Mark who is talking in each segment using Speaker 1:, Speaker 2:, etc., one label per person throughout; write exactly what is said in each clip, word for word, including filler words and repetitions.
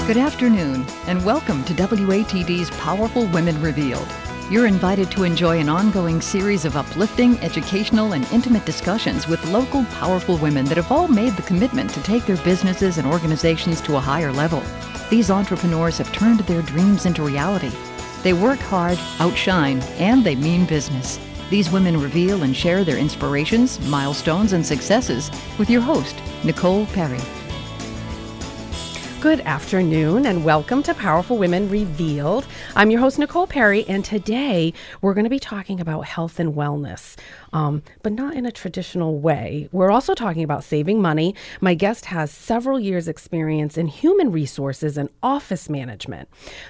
Speaker 1: Good afternoon, and welcome to W A T D's Powerful Women Revealed. You're invited to enjoy an ongoing series of uplifting, educational, and intimate discussions with local, powerful women that have all made the commitment to take their businesses and organizations to a higher level. These entrepreneurs have turned their dreams into reality. They work hard, outshine, and they mean business. These women reveal and share their inspirations, milestones, and successes with your host, Nicole Perry.
Speaker 2: Good afternoon and welcome to Powerful Women Revealed. I'm your host, Nicole Perry, and today we're going to be talking about health and wellness, um, but not in a traditional way. We're also talking about saving money. My guest has several years' experience in human resources and office management,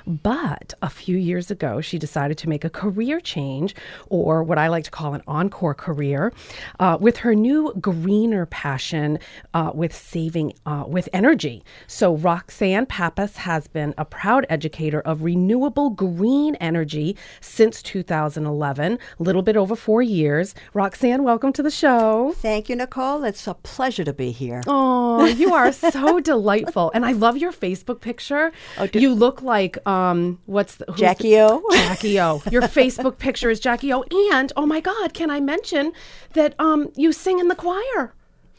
Speaker 2: but a few years ago, she decided to make a career change, or what I like to call an encore career, uh, with her new greener passion uh, with saving, uh, with energy. So Roxanne Pappas has been a proud educator of renewable green energy since two thousand eleven, a little bit over four years. Roxanne, welcome to the show.
Speaker 3: Thank you, Nicole. It's a pleasure to be here.
Speaker 2: Oh, you are so delightful. And I love your Facebook picture. Oh, do- you look like, um, what's the...
Speaker 3: Jackie O.
Speaker 2: Jackie O. Your Facebook picture is Jackie O. And, oh my God, can I mention that um, you sing in the choir?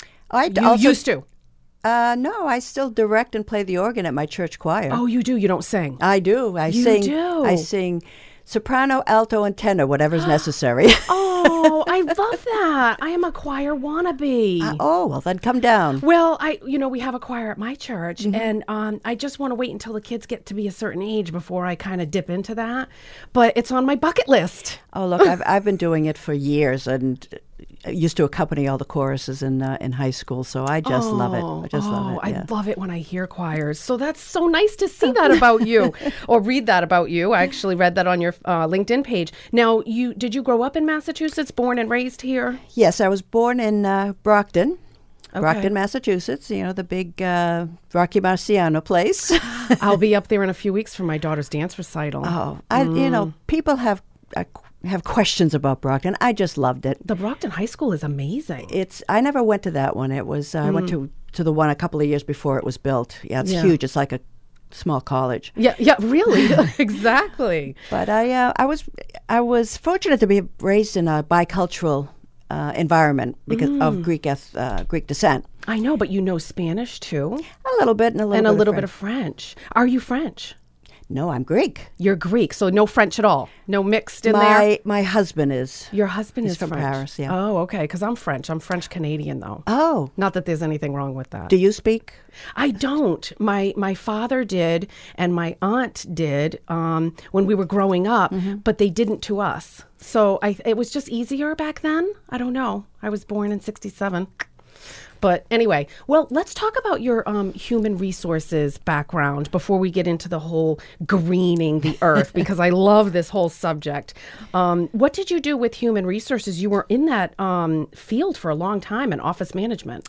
Speaker 3: I
Speaker 2: you
Speaker 3: also,
Speaker 2: used to.
Speaker 3: Uh, no, I still direct and play the organ at my church choir.
Speaker 2: Oh, you do? You don't sing?
Speaker 3: I do. I
Speaker 2: you
Speaker 3: sing.
Speaker 2: do?
Speaker 3: I sing soprano, alto, and tenor, whatever's necessary.
Speaker 2: Oh, I love that. I am a choir wannabe.
Speaker 3: Uh, oh, well, then come down.
Speaker 2: Well, I, you know, we have a choir at my church,
Speaker 3: Mm-hmm.
Speaker 2: and um, I just want to wait until the kids get to be a certain age before I kind of dip into that. But it's on my bucket list.
Speaker 3: Oh, look, I've I've been doing it for years, and I used to accompany all the choruses in uh, in high school, so I just
Speaker 2: oh,
Speaker 3: love it. I just
Speaker 2: oh,
Speaker 3: love it. Yeah.
Speaker 2: I love it when I hear choirs. So that's so nice to see that about you, or read that about you. I actually read that on your uh, LinkedIn page. Now, you did you grow up in Massachusetts, born and raised here?
Speaker 3: Yes, I was born in uh, Brockton.
Speaker 2: Okay.
Speaker 3: Brockton, Massachusetts, you know, the big uh, Rocky Marciano place.
Speaker 2: I'll be up there in a few weeks for my daughter's dance recital.
Speaker 3: Oh, I,
Speaker 2: Mm.
Speaker 3: you know, people have uh, have questions about Brockton. I just loved it.
Speaker 2: The Brockton High School is amazing.
Speaker 3: It's. I never went to that one. It was. Uh, I went to to the one a couple of years before it was built. Yeah, it's
Speaker 2: Yeah.
Speaker 3: huge. It's like a small college.
Speaker 2: Yeah, yeah, really, exactly.
Speaker 3: But I, uh, I was, I was fortunate to be raised in a bicultural uh, environment because of Greek eth- uh, Greek descent.
Speaker 2: I know, but you know Spanish too,
Speaker 3: A little bit and a little
Speaker 2: and
Speaker 3: bit
Speaker 2: a little
Speaker 3: of
Speaker 2: bit of French. Are you French?
Speaker 3: No, I'm Greek.
Speaker 2: You're Greek, so no French at all. No mixed in
Speaker 3: my
Speaker 2: there.
Speaker 3: my husband is.
Speaker 2: Your husband
Speaker 3: He's
Speaker 2: is
Speaker 3: from
Speaker 2: French.
Speaker 3: Paris, yeah.
Speaker 2: Oh, okay. Because I'm French. I'm French Canadian, though.
Speaker 3: Oh,
Speaker 2: Not that there's anything wrong with that.
Speaker 3: do you speak?
Speaker 2: I don't. My my father did, and my aunt did um, when we were growing up,
Speaker 3: Mm-hmm.
Speaker 2: but they didn't to us. So I it was just easier back then. I don't know. I was born in sixty-seven. But anyway, well, let's talk about your um, human resources background before we get into the whole greening the earth, because I love this whole subject. Um, what did you do with human resources? You were in that um, field for a long time in office management.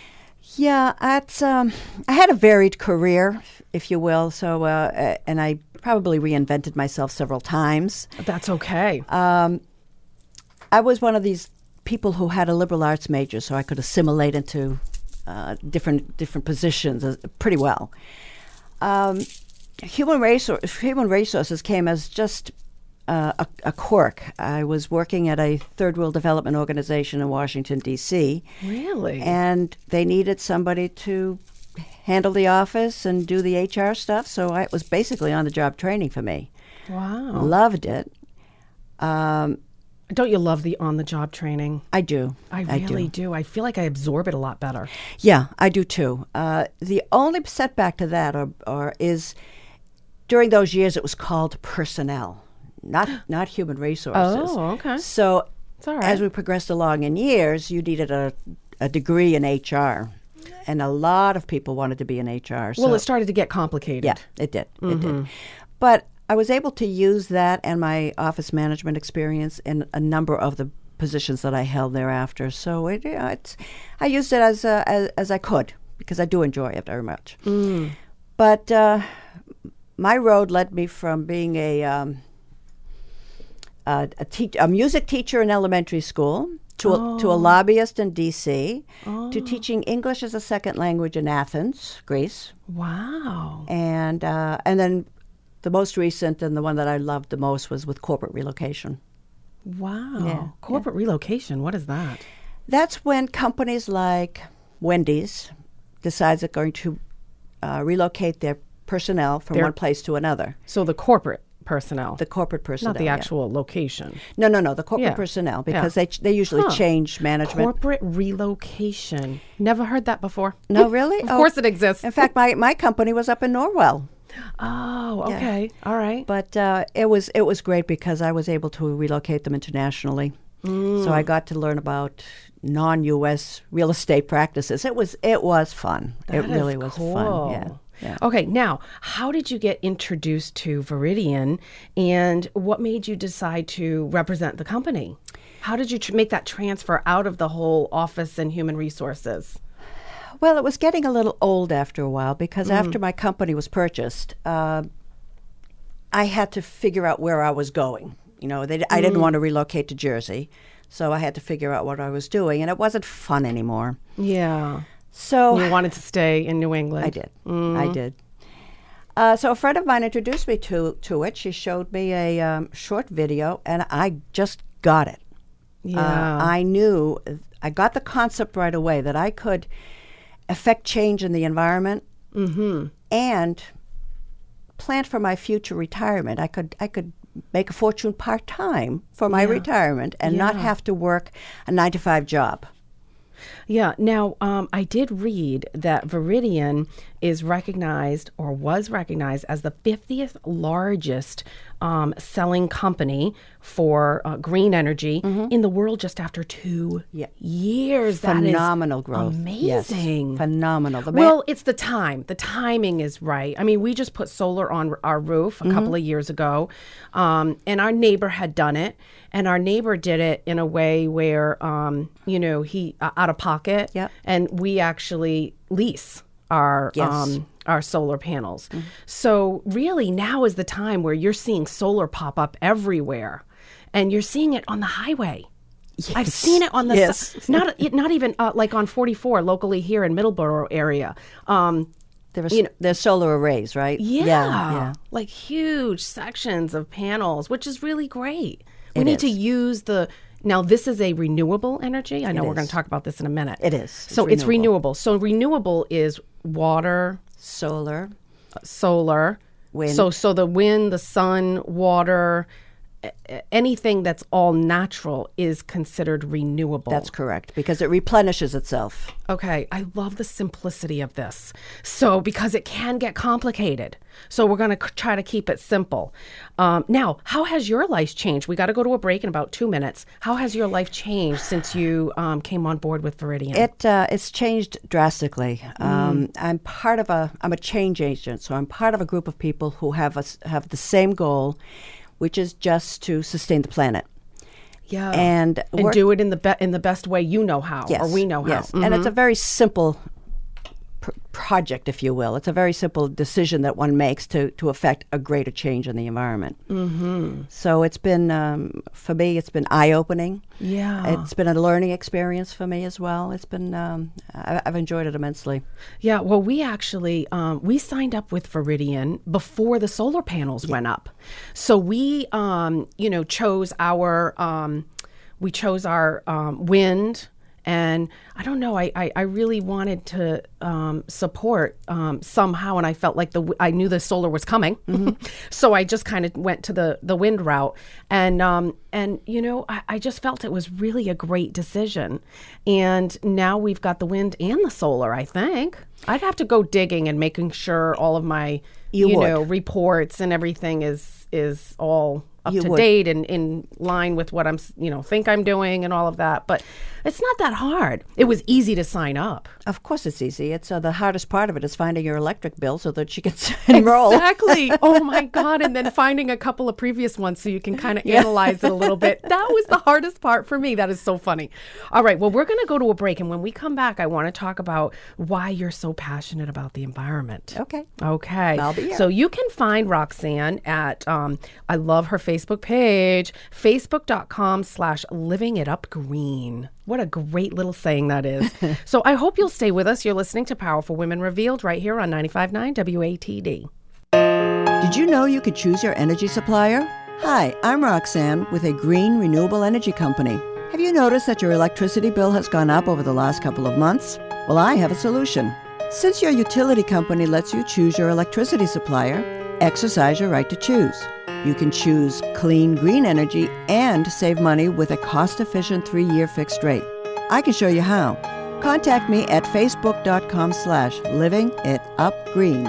Speaker 3: Yeah, it's, um, I had a varied career, if you will. So, uh, uh, and I probably reinvented myself several times.
Speaker 2: That's okay.
Speaker 3: Um, I was one of these people who had a liberal arts major, so I could assimilate into uh, different different positions uh, pretty well. Um, human resource, human resources came as just uh, a, a quirk. I was working at a third world development organization in Washington, D C,
Speaker 2: Really?
Speaker 3: and they needed somebody to handle the office and do the H R stuff. So I, it was basically on-the-job training for me.
Speaker 2: Wow.
Speaker 3: Loved it. Um,
Speaker 2: Don't you love the on-the-job training?
Speaker 3: I do.
Speaker 2: I really do. I feel like I absorb it a lot better.
Speaker 3: Yeah, I do too. Uh, the only setback to that or, or is during those years it was called personnel, not not human resources.
Speaker 2: Oh, okay.
Speaker 3: So
Speaker 2: It's all right.
Speaker 3: as we progressed along in years, you needed a, a degree in H R. And a lot of people wanted to be in H R.
Speaker 2: Well,
Speaker 3: so-
Speaker 2: it started to get complicated.
Speaker 3: Yeah, it did. It did. But I was able to use that and my office management experience in a number of the positions that I held thereafter. So it, you know, it's, I used it as, uh, as as I could because I do enjoy it very much.
Speaker 2: Mm.
Speaker 3: But uh, my road led me from being a um, a, a, te- a music teacher in elementary school to
Speaker 2: Oh.
Speaker 3: a, to a lobbyist in D C,
Speaker 2: Oh.
Speaker 3: to teaching English as a second language in Athens, Greece,
Speaker 2: Wow.
Speaker 3: and uh, and then the most recent and the one that I loved the most was with corporate relocation.
Speaker 2: Wow.
Speaker 3: Yeah,
Speaker 2: Corporate relocation. What is that?
Speaker 3: That's when companies like Wendy's decides they're going to uh, relocate their personnel from
Speaker 2: Their-
Speaker 3: one place to another.
Speaker 2: So the corporate personnel,
Speaker 3: The corporate personnel,
Speaker 2: not the
Speaker 3: yeah.
Speaker 2: actual location.
Speaker 3: No, no, no. The corporate
Speaker 2: Yeah.
Speaker 3: personnel,
Speaker 2: Yeah.
Speaker 3: because they ch- they usually
Speaker 2: Huh.
Speaker 3: change management.
Speaker 2: Corporate relocation. Never heard that before.
Speaker 3: No, really?
Speaker 2: Of
Speaker 3: Oh,
Speaker 2: course it exists.
Speaker 3: In fact, my, my company was up in Norwell,
Speaker 2: Oh,
Speaker 3: Yeah.
Speaker 2: okay. All right.
Speaker 3: but uh, it was it was great because I was able to relocate them internationally. So I got to learn about non-U S real estate practices. It was it was fun.
Speaker 2: That
Speaker 3: it
Speaker 2: is
Speaker 3: really was
Speaker 2: cool.
Speaker 3: fun. Yeah. Yeah.
Speaker 2: Okay, now, how did you get introduced to Veridian, and what made you decide to represent the company? How did you tr- make that transfer out of the whole office and human resources?
Speaker 3: Well, it was getting a little old after a while because after my company was purchased, uh, I had to figure out where I was going. You know, they, I didn't want to relocate to Jersey, so I had to figure out what I was doing, and it wasn't fun anymore.
Speaker 2: Yeah.
Speaker 3: So
Speaker 2: You wanted to stay in New England.
Speaker 3: I did. I did. Uh, so a friend of mine introduced me to to it. She showed me a um, short video, and I just got it.
Speaker 2: Yeah.
Speaker 3: Uh, I knew, I got the concept right away that I could affect change in the environment and plan for my future retirement. I could I could make a fortune part time for my
Speaker 2: Yeah.
Speaker 3: retirement and not
Speaker 2: Yeah.
Speaker 3: have to work a nine to five job.
Speaker 2: Yeah. Now, um, I did read that Veridian is recognized or was recognized as the fiftieth largest um, selling company for uh, green energy in the world just after two
Speaker 3: Yeah.
Speaker 2: years. That is
Speaker 3: Phenomenal growth. Yes.
Speaker 2: amazing.
Speaker 3: Phenomenal. The ma-
Speaker 2: Well, it's the time. The timing is right. I mean, we just put solar on our roof a couple of years ago, um, and our neighbor had done it, and our neighbor did it in a way where, um, you know, he uh, out of pocket,
Speaker 3: Yep.
Speaker 2: and we actually lease our
Speaker 3: Yes.
Speaker 2: um, our solar panels. So really, now is the time where you're seeing solar pop up everywhere, and you're seeing it on the highway. I've seen it on the
Speaker 3: Yes.
Speaker 2: si- not it, not even uh, like on forty-four locally here in Middleborough area. Um,
Speaker 3: There was,
Speaker 2: you know-
Speaker 3: there's solar arrays, right?
Speaker 2: yeah,
Speaker 3: yeah.
Speaker 2: like huge sections of panels, which is really great. We
Speaker 3: It
Speaker 2: need to
Speaker 3: is.
Speaker 2: use the. Now, this is a renewable energy. I know
Speaker 3: It
Speaker 2: we're going
Speaker 3: is.
Speaker 2: to talk about this in a minute.
Speaker 3: It is.
Speaker 2: So
Speaker 3: It's
Speaker 2: it's renewable.
Speaker 3: renewable.
Speaker 2: So renewable is water,
Speaker 3: Solar,
Speaker 2: solar,
Speaker 3: Wind.
Speaker 2: So so the wind, the sun, water, a- a- anything that's all natural is considered renewable.
Speaker 3: that's correct, because it replenishes itself.
Speaker 2: Okay, I love the simplicity of this. So, because it can get complicated. So, we're going to try to keep it simple. Um, now, how has your life changed? We got to go to a break in about two minutes. How has your life changed since you um, came on board with Veridian?
Speaker 3: It uh, it's changed drastically. Um, I'm part of a I'm a change agent, so I'm part of a group of people who have a, s- have the same goal, which is just to sustain the planet.
Speaker 2: yeah.
Speaker 3: and
Speaker 2: and
Speaker 3: work-
Speaker 2: do it in the be- in the best way you know how,
Speaker 3: Yes,
Speaker 2: or we know how.
Speaker 3: yes, and it's a very simple pr- project, if you will. It's a very simple decision that one makes to to affect a greater change in the environment. Mm-hmm. So it's been um, for me, it's been eye opening.
Speaker 2: Yeah.
Speaker 3: It's been a learning experience for me as well. It's been um, I, I've enjoyed it immensely.
Speaker 2: Yeah, well, we actually um, we signed up with Veridian before the solar panels went up, so we um, you know chose our um, we chose our um, wind, and I don't know, I I, I really wanted to um, support um, somehow, and I felt like the w- I knew the solar was coming, so I just kind of went to the the wind route, and um, and you know I, I just felt it was really a great decision, and now we've got the wind and the solar. I think I'd have to go digging and making sure all of my
Speaker 3: You
Speaker 2: you,
Speaker 3: would.
Speaker 2: know reports and everything is is all up
Speaker 3: You
Speaker 2: to
Speaker 3: would.
Speaker 2: date and in line with what I'm s- you know think I'm doing and all of that. But it's not that hard. It was easy to sign up.
Speaker 3: Of course, it's easy. It's uh, the hardest part of it is finding your electric bill so that you can enroll.
Speaker 2: Exactly. Oh my God. And then finding a couple of previous ones so you can kind of analyze it a little bit. That was the hardest part for me. That is so funny. All right. Well, we're going to go to a break. And when we come back, I want to talk about why you're so passionate about the environment.
Speaker 3: Okay.
Speaker 2: Okay.
Speaker 3: I'll be here.
Speaker 2: So you can find Roxanne at, um, I love her Facebook Facebook page, facebook.com slash living it up green. What a great little saying that is. So I hope you'll stay with us. You're listening to Powerful Women Revealed right here on ninety-five point nine W A T D.
Speaker 3: Did you know you could choose your energy supplier? Hi, I'm Roxanne with a green renewable energy company. Have you noticed that your electricity bill has gone up over the last couple of months? Well, I have a solution. Since your utility company lets you choose your electricity supplier, exercise your right to choose. You can choose clean green energy and save money with a cost-efficient three-year fixed rate. I can show you how. Contact me at facebook.com slash living it up green.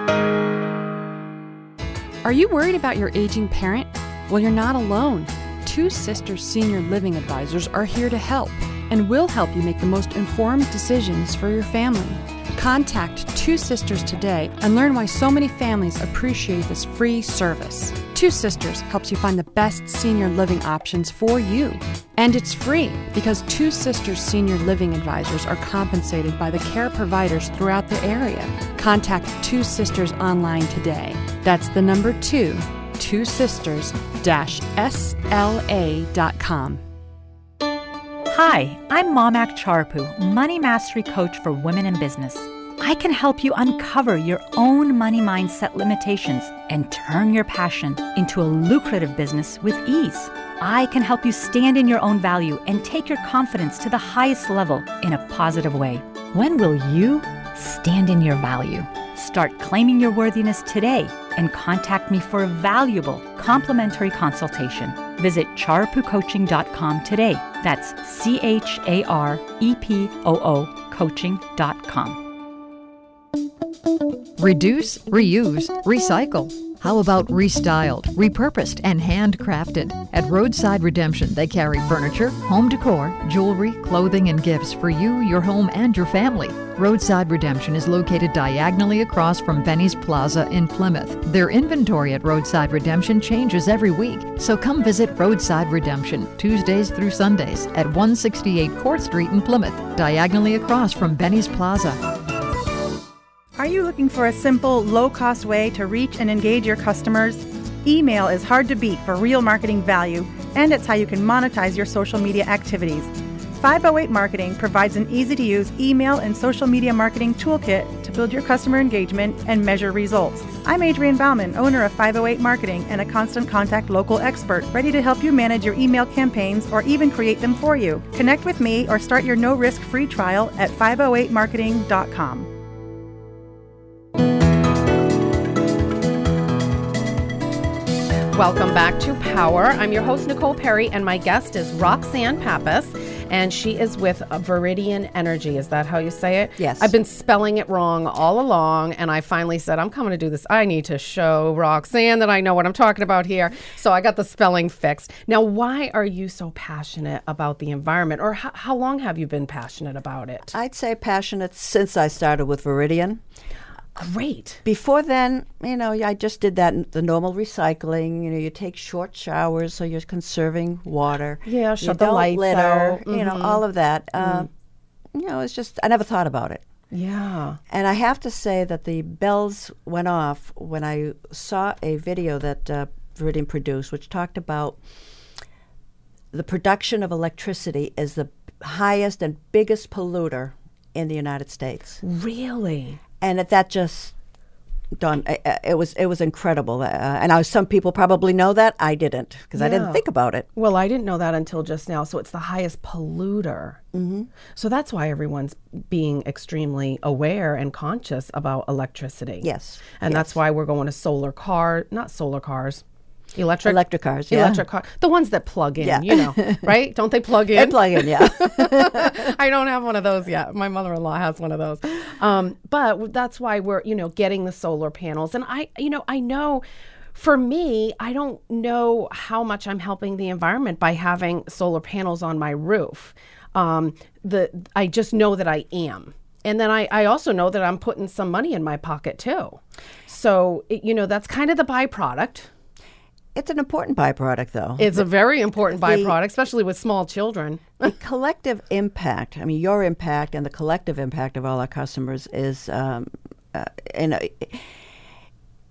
Speaker 4: Are you worried about your aging parent? Well, you're not alone. Two Sisters Senior Living Advisors are here to help and will help you make the most informed decisions for your family. Contact Two Sisters today and learn why so many families appreciate this free service. Two Sisters helps you find the best senior living options for you. And it's free because Two Sisters Senior Living Advisors are compensated by the care providers throughout the area. Contact Two Sisters online today. That's the number two, two sisters dash S L A dot com.
Speaker 5: Hi, I'm Momak Charpu, Money Mastery Coach for Women in Business. I can help you uncover your own money mindset limitations and turn your passion into a lucrative business with ease. I can help you stand in your own value and take your confidence to the highest level in a positive way. When will you stand in your value? Start claiming your worthiness today and contact me for a valuable complimentary consultation. Visit charpu coaching dot com today. That's C H A R E P O O coaching dot com.
Speaker 1: Reduce, reuse, recycle. How about restyled, repurposed, and handcrafted? At Roadside Redemption, they carry furniture, home decor, jewelry, clothing, and gifts for you, your home, and your family. Roadside Redemption is located diagonally across from Benny's Plaza in Plymouth. Their inventory at Roadside Redemption changes every week, so come visit Roadside Redemption Tuesdays through Sundays at one sixty-eight Court Street in Plymouth, diagonally across from Benny's Plaza.
Speaker 6: Are you looking for a simple, low-cost way to reach and engage your customers? Email is hard to beat for real marketing value, and it's how you can monetize your social media activities. five oh eight Marketing provides an easy-to-use email and social media marketing toolkit to build your customer engagement and measure results. I'm Adrienne Bauman, owner of five oh eight Marketing and a Constant Contact local expert, ready to help you manage your email campaigns or even create them for you. Connect with me or start your no-risk free trial at five oh eight marketing dot com.
Speaker 2: Welcome back to Power. I'm your host, Nicole Perry, and my guest is Roxanne Pappas, and she is with Viridian Energy. Is that how you say it?
Speaker 3: Yes.
Speaker 2: I've been spelling it wrong all along, and I finally said, I'm coming to do this. I need to show Roxanne that I know what I'm talking about here. So I got the spelling fixed. Now, why are you so passionate about the environment, or how, how long have you been passionate about it?
Speaker 3: I'd say passionate since I started with Viridian.
Speaker 2: Great.
Speaker 3: Before then, you know, I just did that, the normal recycling. You know, you take short showers, so you're conserving water.
Speaker 2: Yeah, shut
Speaker 3: you
Speaker 2: the
Speaker 3: don't
Speaker 2: lights
Speaker 3: litter,
Speaker 2: out.
Speaker 3: you know,
Speaker 2: Mhm.
Speaker 3: all of that.
Speaker 2: Mm.
Speaker 3: Uh, you know, it's just, I never thought about it.
Speaker 2: Yeah.
Speaker 3: And I have to say that the bells went off when I saw a video that uh, Viridian produced, which talked about the production of electricity is the highest and biggest polluter in the United States.
Speaker 2: Really?
Speaker 3: And that, that just done. Uh, it was it was incredible. Uh, and I, some people probably know that. I didn't because I
Speaker 2: Yeah.
Speaker 3: didn't think about it.
Speaker 2: Well, I didn't know that until just now. So it's the highest polluter.
Speaker 3: Mm-hmm.
Speaker 2: So that's why everyone's being extremely aware and conscious about electricity.
Speaker 3: Yes.
Speaker 2: And
Speaker 3: yes.
Speaker 2: that's why we're going to solar car, not solar cars, electric.
Speaker 3: Electric cars, yeah.
Speaker 2: Electric car. The ones that plug in,
Speaker 3: Yeah.
Speaker 2: you know, right? Don't they plug in?
Speaker 3: They plug in, yeah.
Speaker 2: I don't have one of those yet. My mother-in-law has one of those. Um, but that's why we're, you know, getting the solar panels. And I, you know, I know for me, I don't know how much I'm helping the environment by having solar panels on my roof. Um, the I just know that I am. And then I, I also know that I'm putting some money in my pocket too. So, it, you know, that's kind of the byproduct.
Speaker 3: It's an important byproduct, though.
Speaker 2: It's a very important
Speaker 3: The-
Speaker 2: byproduct, especially with small children.
Speaker 3: The collective impact, I mean, your impact and the collective impact of all our customers is, um, uh, and uh,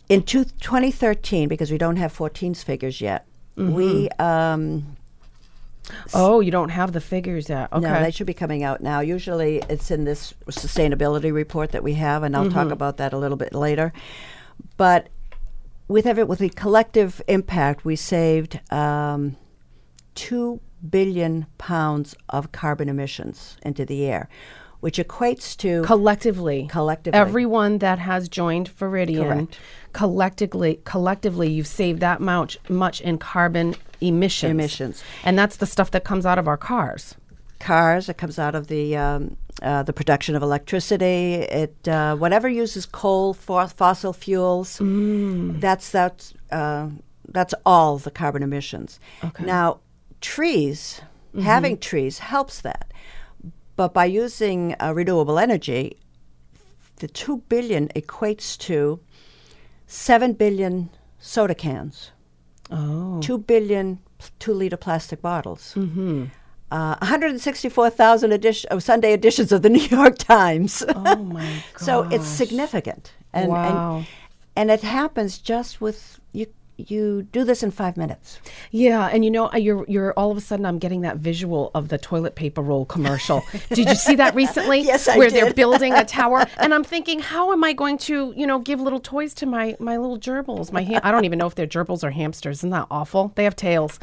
Speaker 3: In two, twenty thirteen, because we don't have fourteen's figures yet, mm-hmm. we... Um,
Speaker 2: oh, you don't have the figures yet. Okay.
Speaker 3: No, they should be coming out now. Usually it's in this sustainability report that we have, and I'll mm-hmm. talk about that a little bit later. But with every, with the collective impact, we saved um, two billion pounds of carbon emissions into the air, which equates to...
Speaker 2: Collectively.
Speaker 3: Collectively.
Speaker 2: Everyone that has joined Veridian,
Speaker 3: Correct.
Speaker 2: collectively, collectively, you've saved that much, much in carbon emissions.
Speaker 3: Emissions.
Speaker 2: And that's the stuff that comes out of our cars.
Speaker 3: Cars, it comes out of the um, uh, the production of electricity. It uh, whatever uses coal, for fossil fuels, mm. that's, that's, uh, that's all the carbon emissions.
Speaker 2: Okay.
Speaker 3: Now, trees, mm-hmm. having trees helps that. But by using uh, renewable energy, the two billion equates to seven billion soda cans,
Speaker 2: oh.
Speaker 3: two billion two-liter plastic bottles,
Speaker 2: mm-hmm.
Speaker 3: uh, one hundred sixty-four thousand edition, oh, Sunday editions of the New York Times.
Speaker 2: Oh my gosh.
Speaker 3: So it's significant, and,
Speaker 2: wow.
Speaker 3: and and it happens just with you. You do this in five minutes.
Speaker 2: Yeah, and you know, you're you're all of a sudden I'm getting that visual of the toilet paper roll commercial. Did you see that recently?
Speaker 3: Yes, I
Speaker 2: Where
Speaker 3: did.
Speaker 2: they're building a tower, and I'm thinking, how am I going to, you know, give little toys to my my little gerbils? My ham- I don't even know if they're gerbils or hamsters. Isn't that awful? They have tails.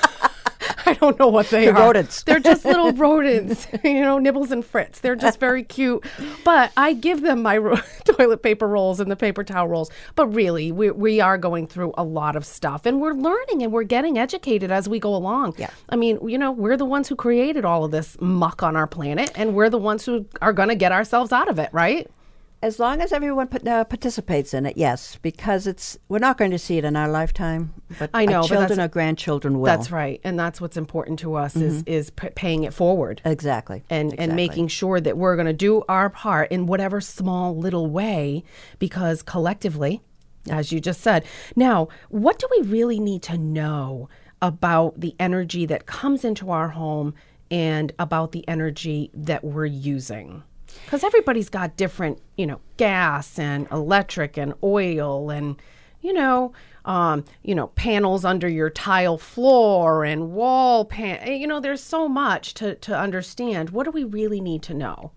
Speaker 2: I don't know what they
Speaker 3: They're
Speaker 2: are.
Speaker 3: rodents.
Speaker 2: They're just little rodents, you know, Nibbles and Fritz. They're just very cute. But I give them my ro- toilet paper rolls and the paper towel rolls. But really, we we are going through a lot of stuff, and we're learning and we're getting educated as we go along.
Speaker 3: Yeah.
Speaker 2: I mean, you know, we're the ones who created all of this muck on our planet, and we're the ones who are going to get ourselves out of it, right?
Speaker 3: As long as everyone put, uh, participates in it, yes, because it's we're not going to see it in our lifetime, but
Speaker 2: I know,
Speaker 3: our
Speaker 2: but
Speaker 3: children
Speaker 2: that's-
Speaker 3: or grandchildren will.
Speaker 2: That's right, and that's what's important to us is is p- paying it forward.
Speaker 3: Exactly.
Speaker 2: And,
Speaker 3: exactly.
Speaker 2: and making sure that we're going to do our part in whatever small little way, because collectively, as you just said. Now, what do we really need to know about the energy that comes into our home and about the energy that we're using? Because everybody's got different, you know, gas and electric and oil and, you know, um, you know, panels under your tile floor and wall pan. You know, there's so much to, to understand. What do we really need to know?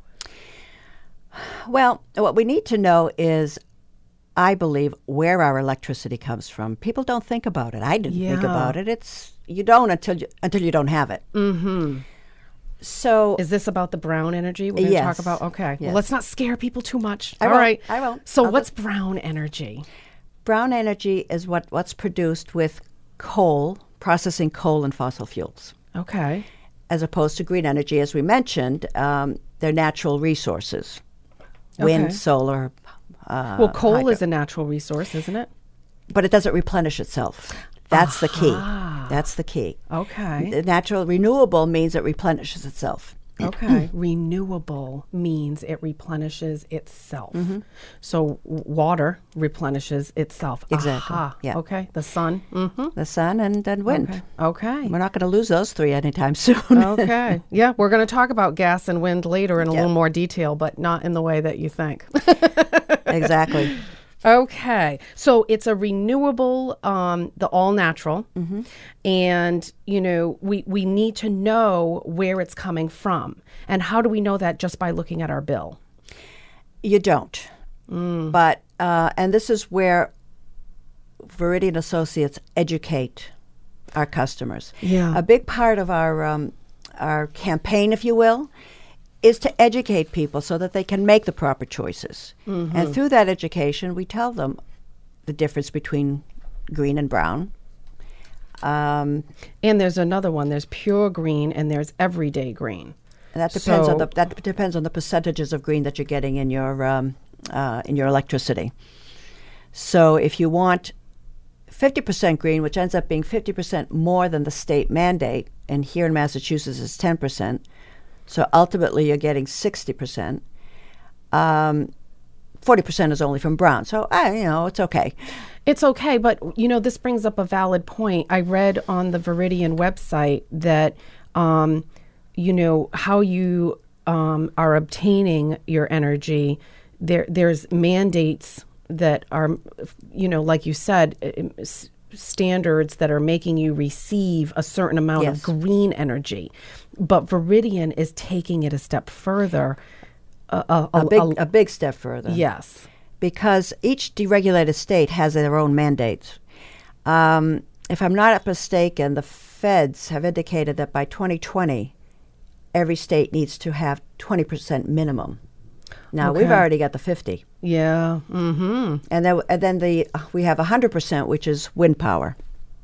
Speaker 3: Well, what we need to know is, I believe, where our electricity comes from. People don't think about it. I didn't think
Speaker 2: Yeah.
Speaker 3: about it. It's you don't until you, until you don't have it.
Speaker 2: Mm-hmm.
Speaker 3: So
Speaker 2: Is this about the brown energy we're going to
Speaker 3: Yes.
Speaker 2: talk about? Okay. Well,
Speaker 3: Yes.
Speaker 2: let's not scare people too much.
Speaker 3: I
Speaker 2: All
Speaker 3: won't.
Speaker 2: right.
Speaker 3: I won't.
Speaker 2: So
Speaker 3: I'll
Speaker 2: what's brown energy?
Speaker 3: brown energy is what, what's produced with coal, processing coal and fossil fuels,
Speaker 2: Okay.
Speaker 3: as opposed to green energy. As we mentioned, um, they're natural resources, wind,
Speaker 2: Okay.
Speaker 3: solar. Uh,
Speaker 2: Well, coal
Speaker 3: hydro.
Speaker 2: is a natural resource, isn't it?
Speaker 3: But it doesn't replenish itself. That's the key.
Speaker 2: Aha.
Speaker 3: That's the key.
Speaker 2: Okay.
Speaker 3: The natural renewable means it replenishes itself.
Speaker 2: Okay. Renewable means it replenishes itself.
Speaker 3: Mm-hmm.
Speaker 2: So w- water replenishes itself.
Speaker 3: Exactly.
Speaker 2: Aha.
Speaker 3: Yeah.
Speaker 2: Okay. The sun. Mm-hmm.
Speaker 3: The sun and, and wind.
Speaker 2: Okay. Okay.
Speaker 3: We're not going to lose those three anytime soon.
Speaker 2: Okay. Yeah, we're going to talk about gas and wind later in a
Speaker 3: Yeah.
Speaker 2: little more detail, but not in the way that you think.
Speaker 3: Exactly.
Speaker 2: Okay, so it's a renewable, um, the all natural,
Speaker 3: Mm-hmm.
Speaker 2: and you know we we need to know where it's coming from, and how do we know that just by looking at our bill?
Speaker 3: You don't. But, uh, and this is where Veridian Associates educate our customers.
Speaker 2: Yeah.
Speaker 3: A big part of our um, our campaign, if you will, is to educate people so that they can make the proper choices.
Speaker 2: Mm-hmm.
Speaker 3: And through that education, we tell them the difference between green and brown. Um,
Speaker 2: And there's another one. There's pure green, and there's everyday green.
Speaker 3: and that depends on
Speaker 2: So-
Speaker 3: the that depends on the percentages of green that you're getting in your um, uh, in your electricity. So if you want fifty percent green, which ends up being fifty percent more than the state mandate, and here in Massachusetts it's ten percent, so ultimately you're getting sixty percent. Um, forty percent is only from brown, so I, you know, it's okay.
Speaker 2: It's okay, but you know, this brings up a valid point. I read on the Veridian website that, um, you know, how you um, are obtaining your energy. There, there's mandates that are, you know, like you said, s- standards that are making you receive a certain amount
Speaker 3: Yes.
Speaker 2: of green energy. But Viridian is taking it a step further. A, a,
Speaker 3: A big, a big step further.
Speaker 2: yes.
Speaker 3: Because each deregulated state has their own mandates. Um, if I'm not mistaken, the feds have indicated that by twenty twenty, every state needs to have twenty percent minimum. Now, we've
Speaker 2: Okay.
Speaker 3: already got the fifty.
Speaker 2: Yeah. Mm-hmm.
Speaker 3: And then, and then the uh, we have one hundred percent, which is wind power.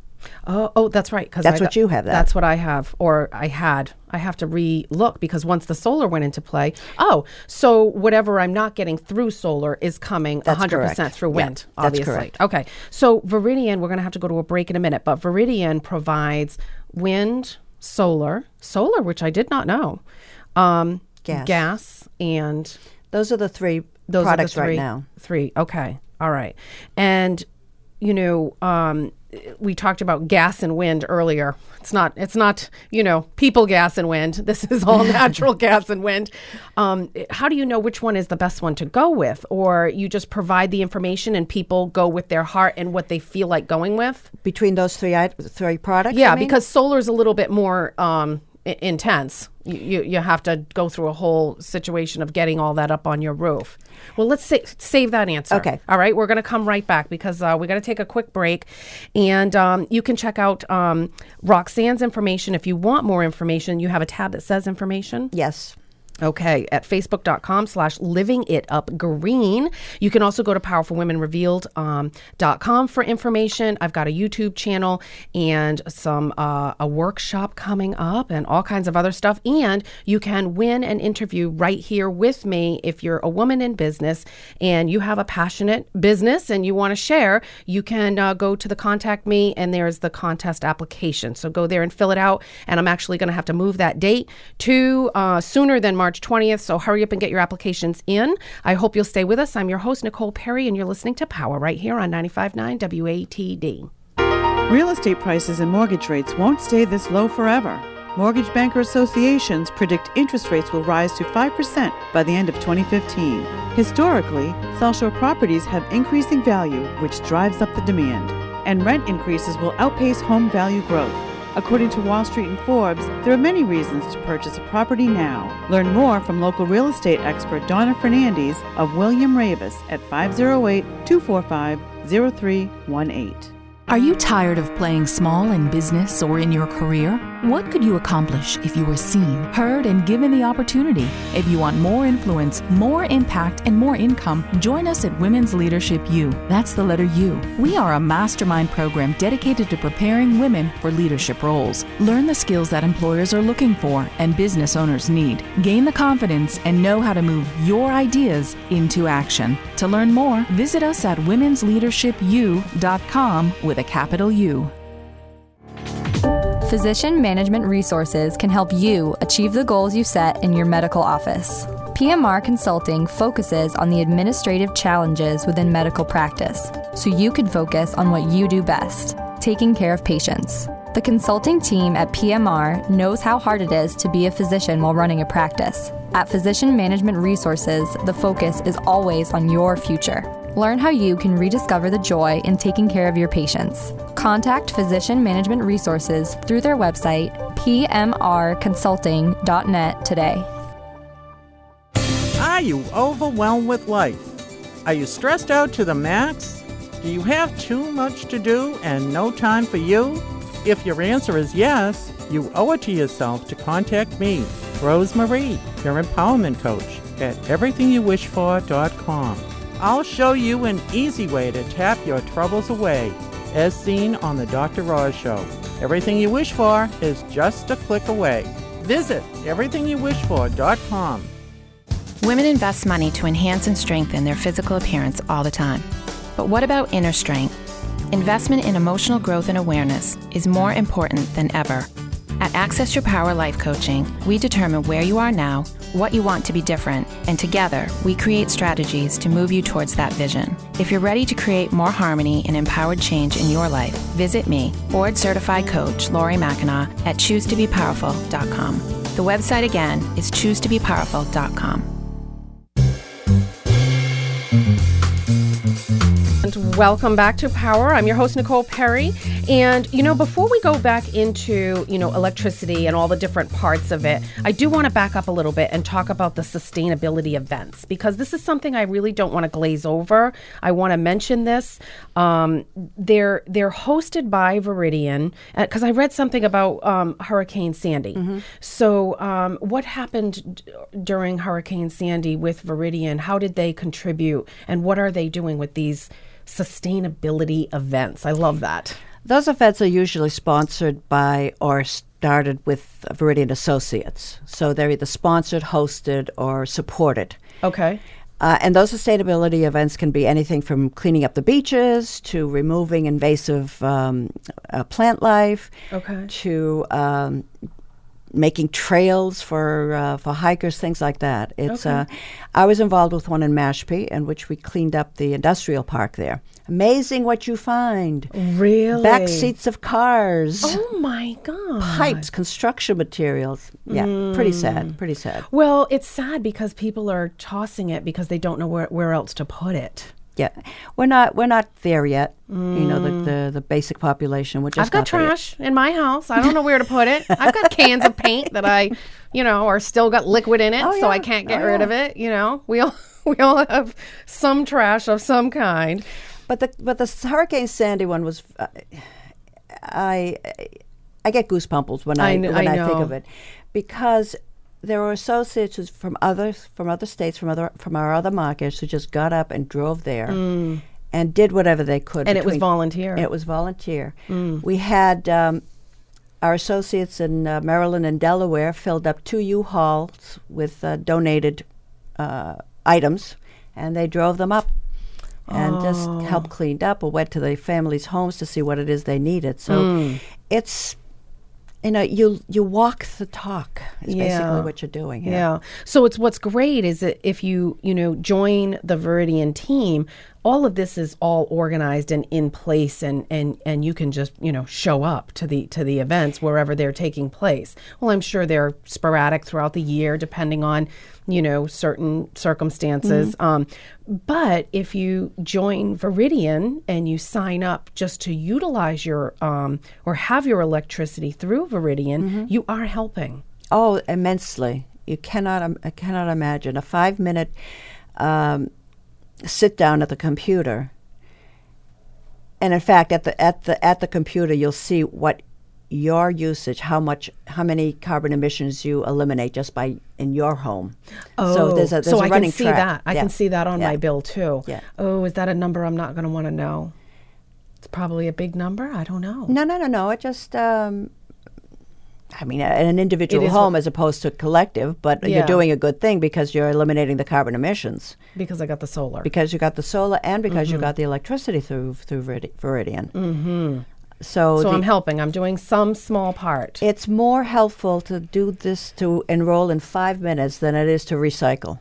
Speaker 2: Oh, oh, that's right. Cause
Speaker 3: That's
Speaker 2: I
Speaker 3: what
Speaker 2: got-
Speaker 3: you have, that.
Speaker 2: That's what I have, or I had. I have to re-look because once the solar went into play, oh, so whatever I'm not getting through solar is coming
Speaker 3: That's
Speaker 2: one hundred percent
Speaker 3: correct.
Speaker 2: through
Speaker 3: Yeah,
Speaker 2: wind,
Speaker 3: that's
Speaker 2: obviously.
Speaker 3: correct.
Speaker 2: Okay, so Viridian, we're going to have to go to a break in a minute, but Viridian provides wind, solar, solar, which I did not know, um,
Speaker 3: Gas.
Speaker 2: gas, and
Speaker 3: Those are the three
Speaker 2: those
Speaker 3: products
Speaker 2: are the three,
Speaker 3: right now.
Speaker 2: Three. Okay. All right. And you know, um, we talked about gas and wind earlier. It's not. It's not. You know, people gas and wind. This is all natural gas and wind. Um, how do you know which one is the best one to go with, or you just provide the information and people go with their heart and what they feel like going with?
Speaker 3: Between those three i- three products?
Speaker 2: Yeah,
Speaker 3: you mean?
Speaker 2: because solar is a little bit more um, I- intense. You, you you have to go through a whole situation of getting all that up on your roof. Well, let's sa- save that answer.
Speaker 3: Okay.
Speaker 2: All right, we're going to come right back because uh, we got to take a quick break, and um, you can check out um, Roxanne's information if you want more information. You have a tab that says information.
Speaker 3: Yes.
Speaker 2: Okay, at facebook.com slash living it up green. You can also go to powerful women revealed dot com um, for information. I've got a YouTube channel and some uh, a workshop coming up and all kinds of other stuff. And you can win an interview right here with me if you're a woman in business and you have a passionate business and you want to share. You can uh, go to the contact me and there's the contest application. So go there and fill it out. And I'm actually going to have to move that date to uh, sooner than March twentieth, so hurry up and get your applications in. I hope you'll stay with us. I'm your host, Nicole Perry, and you're listening to Power right here on ninety-five point nine W A T D.
Speaker 7: Real estate prices and mortgage rates won't stay this low forever. Mortgage banker associations predict interest rates will rise to five percent by the end of twenty fifteen. Historically, South Shore properties have increasing value, which drives up the demand, and rent increases will outpace home value growth. According to Wall Street and Forbes, there are many reasons to purchase a property now. Learn more from local real estate expert Donna Fernandez of William Ravis at five oh eight, two four five, oh three one eight.
Speaker 8: Are you tired of playing small in business or in your career? What could you accomplish if you were seen, heard, and given the opportunity? If you want more influence, more impact, and more income, join us at Women's Leadership U. That's the letter U. We are a mastermind program dedicated to preparing women for leadership roles. Learn the skills that employers are looking for and business owners need. Gain the confidence and know how to move your ideas into action. To learn more, visit us at womens leadership u dot com with a capital U.
Speaker 9: Physician Management Resources can help you achieve the goals you set in your medical office. P M R Consulting focuses on the administrative challenges within medical practice, so you can focus on what you do best, taking care of patients. The consulting team at P M R knows how hard it is to be a physician while running a practice. At Physician Management Resources, the focus is always on your future. Learn how you can rediscover the joy in taking care of your patients. Contact Physician Management Resources through their website, p m r consulting dot net today.
Speaker 10: Are you overwhelmed with life? Are you stressed out to the max? Do you have too much to do and no time for you? If your answer is yes, you owe it to yourself to contact me, Rose Marie, your empowerment coach, at everything you wish for dot com. I'll show you an easy way to tap your troubles away, as seen on the Doctor Roz Show. Everything you wish for is just a click away. Visit everything you wish for dot com.
Speaker 11: Women invest money to enhance and strengthen their physical appearance all the time. But what about inner strength? Investment in emotional growth and awareness is more important than ever. At Access Your Power Life Coaching, we determine where you are now, what you want to be different, and together we create strategies to move you towards that vision. If you're ready to create more harmony and empowered change in your life, visit me, Board Certified Coach Lori Mackinac, at choose to be powerful dot com. The website again is choose to be powerful dot com.
Speaker 2: Welcome back to Power. I'm your host, Nicole Perry. And, you know, before we go back into, you know, electricity and all the different parts of it, I do want to back up a little bit and talk about the sustainability events, because this is something I really don't want to glaze over. I want to mention this. Um, they're they're hosted by Veridian, because I read something about um, Hurricane Sandy. Mm-hmm. So um, what happened d- during Hurricane Sandy with Veridian? How did they contribute? And what are they doing with these sustainability events? I love that.
Speaker 3: Those events are usually sponsored by or started with Veridian Associates. So they're either sponsored, hosted, or supported.
Speaker 2: Okay.
Speaker 3: Uh, and those sustainability events can be anything from cleaning up the beaches to removing invasive um, uh, plant life,
Speaker 2: okay,
Speaker 3: to um, making trails for uh, for hikers, things like that. It's.
Speaker 2: Okay.
Speaker 3: Uh, I was involved with one in Mashpee, in which we cleaned up the industrial park there. Amazing what you find.
Speaker 2: Really?
Speaker 3: Back seats of cars.
Speaker 2: Oh, my God.
Speaker 3: Pipes, construction materials. Yeah, mm. pretty sad, pretty sad.
Speaker 2: Well, it's sad because people are tossing it because they don't know where, where else to put it.
Speaker 3: Yeah, we're not we're not there yet. Mm. You know, the, the the basic population. We're just
Speaker 2: I've got
Speaker 3: not
Speaker 2: trash in my house. I don't know where to put it. I've got cans of paint that I, you know, are still got liquid in it,
Speaker 3: oh,
Speaker 2: so
Speaker 3: yeah.
Speaker 2: I can't get
Speaker 3: oh,
Speaker 2: rid
Speaker 3: yeah.
Speaker 2: of it. You know, we all we all have some trash of some kind.
Speaker 3: But the but the Hurricane Sandy one was, uh, I I get goosebumps when I,
Speaker 2: I kn-
Speaker 3: when
Speaker 2: I
Speaker 3: I,
Speaker 2: know.
Speaker 3: think of it, because there were associates from other from other states, from other from our other markets, who just got up and drove there
Speaker 2: Mm.
Speaker 3: and did whatever they could.
Speaker 2: And it was
Speaker 3: between-
Speaker 2: volunteer.
Speaker 3: It was volunteer.
Speaker 2: Mm.
Speaker 3: We had um, our associates in uh, Maryland and Delaware filled up two U-Hauls with uh, donated uh, items, and they drove them up and
Speaker 2: Oh.
Speaker 3: just helped cleaned up or went to the families' homes to see what it is they needed. So
Speaker 2: Mm.
Speaker 3: it's, you know, you you walk the talk is
Speaker 2: Yeah.
Speaker 3: basically what you're doing here.
Speaker 2: Yeah. So it's what's great is that if you, you know, join the Veridian team, all of this is all organized and in place, and, and, and you can just, you know, show up to the to the events wherever they're taking place. Well, I'm sure they're sporadic throughout the year depending on, you know, certain circumstances.
Speaker 3: Mm-hmm.
Speaker 2: Um, but if you join Veridian and you sign up just to utilize your um, or have your electricity through Veridian,
Speaker 3: Mm-hmm.
Speaker 2: you are helping.
Speaker 3: Oh, immensely. You cannot, um, I cannot imagine a five-minute um, sit down at the computer. And in fact, at the at the at the computer, you'll see what your usage, how much, how many carbon emissions you eliminate just by in your home.
Speaker 2: Oh,
Speaker 3: so there's a, there's
Speaker 2: so
Speaker 3: a
Speaker 2: I
Speaker 3: running
Speaker 2: can see
Speaker 3: track.
Speaker 2: that. I
Speaker 3: Yeah.
Speaker 2: can see that on
Speaker 3: Yeah.
Speaker 2: my bill too.
Speaker 3: Yeah.
Speaker 2: Oh, is that a number I'm not going to want to know? It's probably a big number. I don't know.
Speaker 3: No, no, no, no. It just, um, I mean, in an individual
Speaker 2: It is
Speaker 3: home
Speaker 2: what-
Speaker 3: as opposed to collective, but
Speaker 2: Yeah.
Speaker 3: you're doing a good thing because you're eliminating the carbon emissions.
Speaker 2: Because I got the solar.
Speaker 3: Because you got the solar and because
Speaker 2: Mhm.
Speaker 3: you got the electricity through through Veridi- Veridian.
Speaker 2: Mm-hmm.
Speaker 3: So,
Speaker 2: So
Speaker 3: the-
Speaker 2: I'm helping. I'm doing some small part.
Speaker 3: It's more helpful to do this to enroll in five minutes than it is to recycle.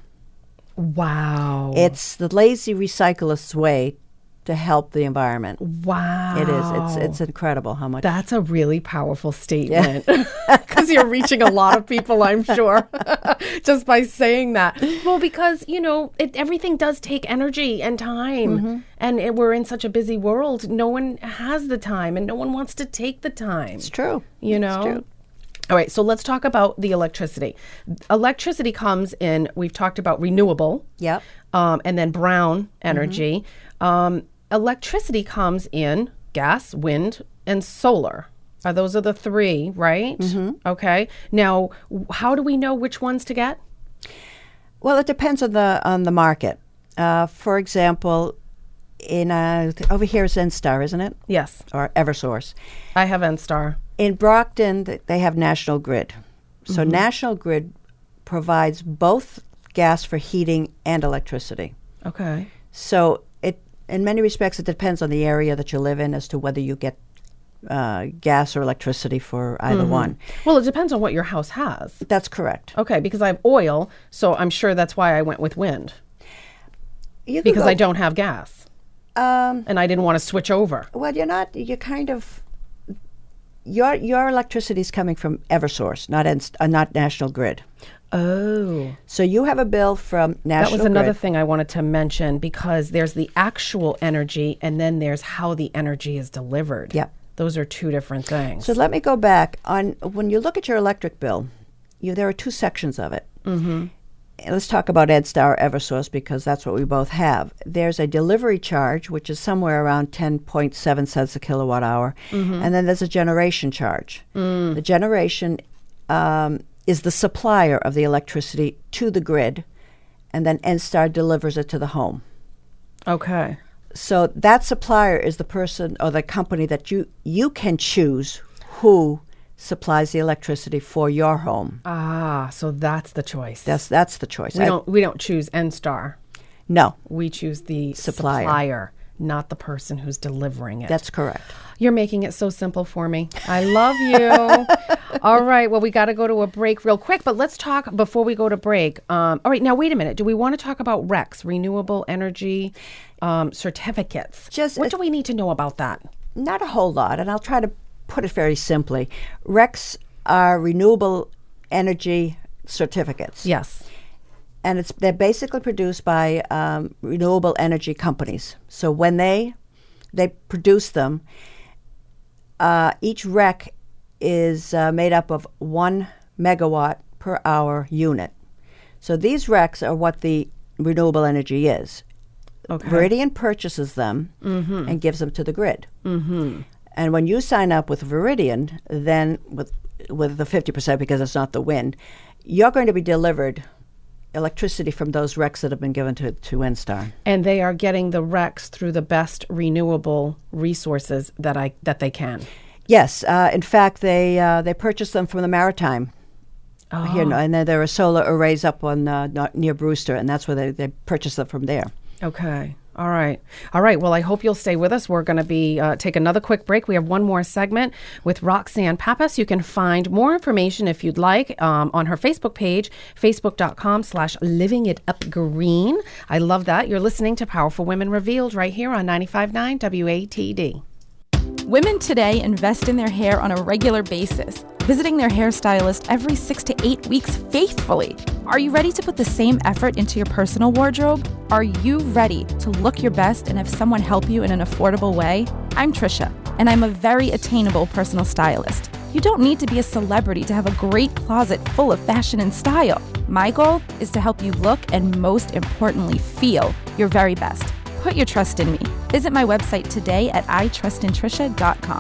Speaker 2: Wow.
Speaker 3: It's the lazy recyclist's way to help the environment.
Speaker 2: Wow.
Speaker 3: It is. It's it's incredible how much.
Speaker 2: That's a really powerful statement. Because you're reaching a lot of people, I'm sure, just by saying that. Well, because, you know, it, everything does take energy and time.
Speaker 3: Mm-hmm.
Speaker 2: And it, we're in such a busy world. No one has the time and no one wants to take the time.
Speaker 3: It's true.
Speaker 2: You know?
Speaker 3: It's true.
Speaker 2: All right, so let's talk about the electricity. Electricity comes in, we've talked about renewable.
Speaker 3: Yep.
Speaker 2: Um, and then brown energy.
Speaker 3: Mm-hmm.
Speaker 2: Um, electricity comes in gas, wind, and solar. Are those are the three, right?
Speaker 3: Mm-hmm.
Speaker 2: Okay. Now, w- how do we know which ones to get?
Speaker 3: Well, it depends on the on the market. Uh, for example, in uh, over here is Enstar, isn't it?
Speaker 2: Yes.
Speaker 3: Or EverSource.
Speaker 2: I have Enstar.
Speaker 3: In Brockton, th- they have National Grid. So
Speaker 2: Mhm.
Speaker 3: National Grid provides both gas for heating and electricity.
Speaker 2: Okay.
Speaker 3: So it, in many respects, it depends on the area that you live in as to whether you get uh, gas or electricity for either
Speaker 2: Mhm.
Speaker 3: one.
Speaker 2: Well, it depends on what your house has.
Speaker 3: That's correct.
Speaker 2: Okay, because I have oil, so I'm sure that's why I went with wind.
Speaker 3: You can
Speaker 2: Because
Speaker 3: go-
Speaker 2: I don't have gas.
Speaker 3: Um,
Speaker 2: and I didn't want to switch over.
Speaker 3: Well, you're not. You're kind of. Your your electricity is coming from EverSource, not Enst- uh, not National Grid.
Speaker 2: Oh.
Speaker 3: So you have a bill from National
Speaker 2: That was another
Speaker 3: Grid.
Speaker 2: thing I wanted to mention, because there's the actual energy and then there's how the energy is delivered.
Speaker 3: Yep.
Speaker 2: Those are two different things.
Speaker 3: So let me go back. On when you look at your electric bill, you there are two sections of it.
Speaker 2: Mm-hmm.
Speaker 3: And let's talk about EdStar or Eversource, because that's what we both have. There's a delivery charge, which is somewhere around ten point seven cents a kilowatt hour.
Speaker 2: Mm-hmm.
Speaker 3: And then there's a generation charge.
Speaker 2: Mm.
Speaker 3: The generation um, is the supplier of the electricity to the grid, and then EdStar delivers it to the home.
Speaker 2: Okay.
Speaker 3: So that supplier is the person or the company that you, you can choose who supplies the electricity for your home.
Speaker 2: Ah, so that's the choice.
Speaker 3: That's that's the choice.
Speaker 2: We
Speaker 3: I-
Speaker 2: don't we don't choose EdStar.
Speaker 3: No.
Speaker 2: We choose the
Speaker 3: Supplier.
Speaker 2: supplier, not the person who's delivering it.
Speaker 3: That's correct.
Speaker 2: You're making it so simple for me. I love you. All right. Well, we got to go to a break real quick, but let's talk before we go to break. Um, all right. Now, wait a minute. Do we want to talk about R E Cs, renewable energy um, certificates?
Speaker 3: Just
Speaker 2: what do we need to know about that?
Speaker 3: Not a whole lot, and I'll try to put it very simply. R E Cs are renewable energy certificates.
Speaker 2: Yes.
Speaker 3: And it's they're basically produced by um, renewable energy companies. So when they they produce them, uh, each R E C is uh, made up of one megawatt per hour unit. So these R E Cs are what the renewable energy is.
Speaker 2: Okay.
Speaker 3: Viridian purchases them
Speaker 2: Mm-hmm.
Speaker 3: and gives them to the grid.
Speaker 2: Mm-hmm.
Speaker 3: And when you sign up with Viridian, then with with the fifty percent, because it's not the wind, you're going to be delivered electricity from those R E Cs that have been given to, to EdStar.
Speaker 2: And they are getting the R E Cs through the best renewable resources that I that they can.
Speaker 3: Yes. Uh, in fact, they uh, they purchased them from the Maritime.
Speaker 2: Oh.
Speaker 3: Here, and then there are solar arrays up on uh, not near Brewster, and that's where they, they purchased them from there.
Speaker 2: Okay. All right. All right. Well, I hope you'll stay with us. We're going to be uh, take another quick break. We have one more segment with Roxanne Pappas. You can find more information if you'd like um, on her Facebook page, facebook.com slash living it up green. I love that. You're listening to Powerful Women Revealed right here on ninety-five point nine W A T D.
Speaker 12: Women today invest in their hair on a regular basis, visiting their hairstylist every six to eight weeks faithfully. Are you ready to put the same effort into your personal wardrobe? Are you ready to look your best and have someone help you in an affordable way? I'm Trisha, and I'm a very attainable personal stylist. You don't need to be a celebrity to have a great closet full of fashion and style. My goal is to help you look and, most importantly, feel your very best. Put your trust in me. Visit my website today at i trust in trisha dot com.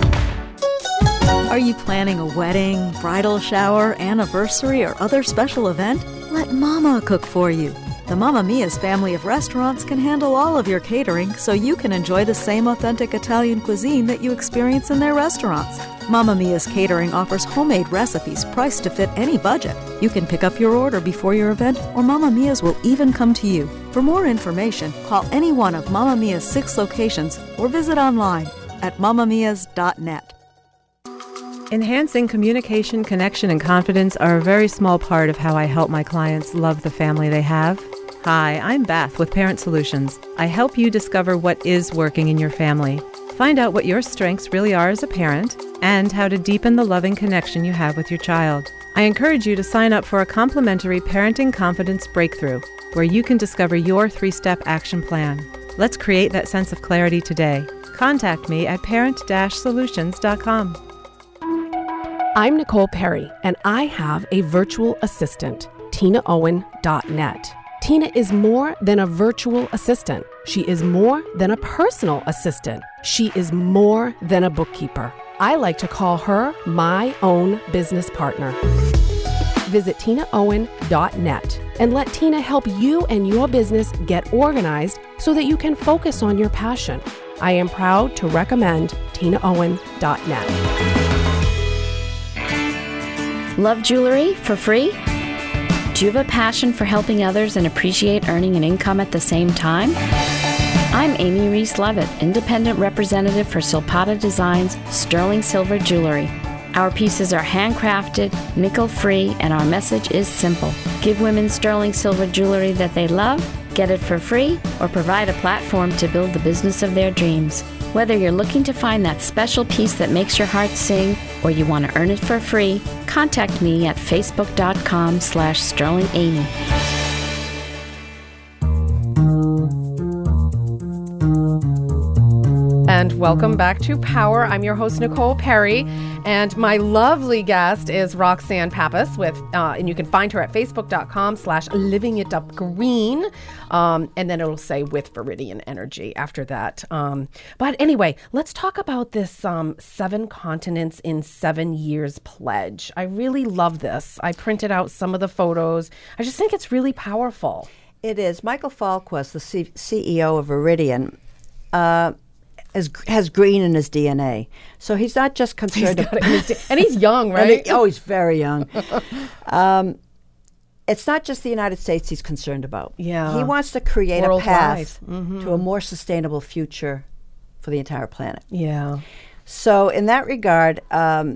Speaker 13: Are you planning a wedding, bridal shower, anniversary, or other special event? Let Mama cook for you. The Mamma Mia's family of restaurants can handle all of your catering, so you can enjoy the same authentic Italian cuisine that you experience in their restaurants. Mamma Mia's Catering offers homemade recipes priced to fit any budget. You can pick up your order before your event, or Mamma Mia's will even come to you. For more information, call any one of Mamma Mia's six locations or visit online at mamma mias dot net.
Speaker 14: Enhancing communication, connection, and confidence are a very small part of how I help my clients love the family they have. Hi, I'm Beth with Parent Solutions. I help you discover what is working in your family. Find out what your strengths really are as a parent and how to deepen the loving connection you have with your child. I encourage you to sign up for a complimentary Parenting Confidence Breakthrough, where you can discover your three-step action plan. Let's create that sense of clarity today. Contact me at parent dash solutions dot com.
Speaker 2: I'm Nicole Perry, and I have a virtual assistant, tina owen dot net. Tina is more than a virtual assistant. She is more than a personal assistant. She is more than a bookkeeper. I like to call her my own business partner. Visit tina owen dot net and let Tina help you and your business get organized so that you can focus on your passion. I am proud to recommend tina owen dot net.
Speaker 15: Love jewelry for free? Do you have a passion for helping others and appreciate earning an income at the same time? I'm Amy Reese-Levitt, independent representative for Silpata Designs Sterling Silver Jewelry. Our pieces are handcrafted, nickel-free, and our message is simple. Give women sterling silver jewelry that they love, get it for free, or provide a platform to build the business of their dreams. Whether you're looking to find that special piece that makes your heart sing or you want to earn it for free, contact me at facebook.com slash Sterling Amy.
Speaker 2: And welcome back to Power. I'm your host, Nicole Perry, and my lovely guest is Roxanne Pappas with, uh, and you can find her at facebook.com slash living it up green. Um, and then it'll say with Viridian Energy after that. Um, but anyway, let's talk about this um, Seven Continents in Seven Years pledge. I really love this. I printed out some of the photos. I just think it's really powerful.
Speaker 3: It is. Michael Falquist, the C- CEO of Viridian, uh, Has, has green in his D N A. So he's not just concerned
Speaker 2: he's about it. And he's young, right?
Speaker 3: He, oh, he's very young. um, it's not just the United States he's concerned about.
Speaker 2: Yeah.
Speaker 3: He wants to create
Speaker 2: Worldwide.
Speaker 3: a path
Speaker 2: mm-hmm.
Speaker 3: to a more sustainable future for the entire planet.
Speaker 2: Yeah.
Speaker 3: So in that regard, um,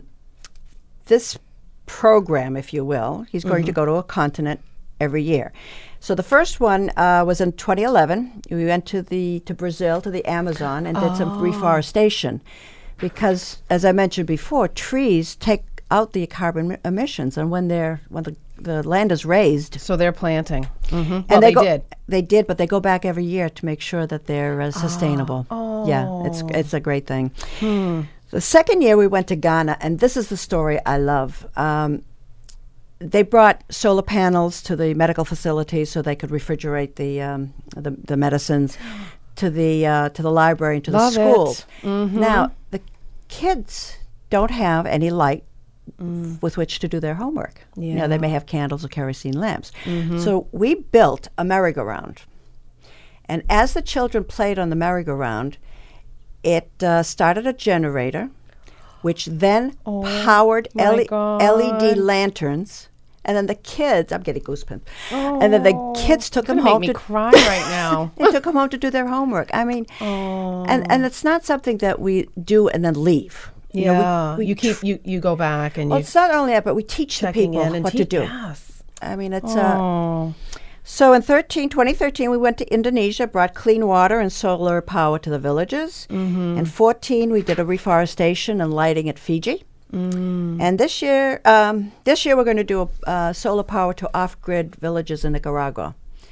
Speaker 3: this program, if you will, he's going
Speaker 2: Mm-hmm.
Speaker 3: to go to a continent every year. So the first one uh, was in twenty eleven. We went to the to Brazil, to the Amazon, and did
Speaker 2: Oh.
Speaker 3: some reforestation. Because, as I mentioned before, trees take out the carbon mi- emissions, and when they're when the, the land is raised,
Speaker 2: so they're planting. Mm-hmm.
Speaker 3: And
Speaker 2: Well,
Speaker 3: they,
Speaker 2: they
Speaker 3: go,
Speaker 2: did.
Speaker 3: They did, but they go back every year to make sure that they're uh, sustainable.
Speaker 2: Oh.
Speaker 3: Yeah, it's it's a great thing.
Speaker 2: Hmm.
Speaker 3: The second year we went to Ghana, and this is the story I love. Um, they brought solar panels to the medical facilities so they could refrigerate the um, the, the medicines, to the uh, to the library and to
Speaker 2: Love
Speaker 3: the schools.
Speaker 2: it. Mm-hmm.
Speaker 3: Now the kids don't have any light
Speaker 2: Mm.
Speaker 3: with which to do their homework. You know,
Speaker 2: Yeah.
Speaker 3: they may have candles or kerosene lamps.
Speaker 2: Mhm.
Speaker 3: So we built a merry-go-round, and as the children played on the merry-go-round, it uh, started a generator, which then powered
Speaker 2: my
Speaker 3: L E-
Speaker 2: God.
Speaker 3: L E D lanterns. And then the kids, I'm getting goosebumps. And then the kids took
Speaker 2: It's
Speaker 3: them
Speaker 2: gonna
Speaker 3: home
Speaker 2: make me
Speaker 3: to
Speaker 2: cry right now.
Speaker 3: They took them home to do their homework. I mean, and and it's not something that we do and then leave. You know, we-
Speaker 2: Yeah,
Speaker 3: we
Speaker 2: you keep you you go back and
Speaker 3: Well,
Speaker 2: you
Speaker 3: it's not only that, but we teach the
Speaker 2: checking
Speaker 3: people
Speaker 2: in and
Speaker 3: what
Speaker 2: te-
Speaker 3: to do.
Speaker 2: Yes.
Speaker 3: I mean, it's
Speaker 2: Oh.
Speaker 3: uh, so in thirteen, twenty thirteen, we went to Indonesia, brought clean water and solar power to the villages.
Speaker 2: Mhm.
Speaker 3: In fourteen, we did a reforestation and lighting at Fiji.
Speaker 2: Mm.
Speaker 3: And this year, um, this year we're going to do a, uh, solar power to off-grid villages in Nicaragua.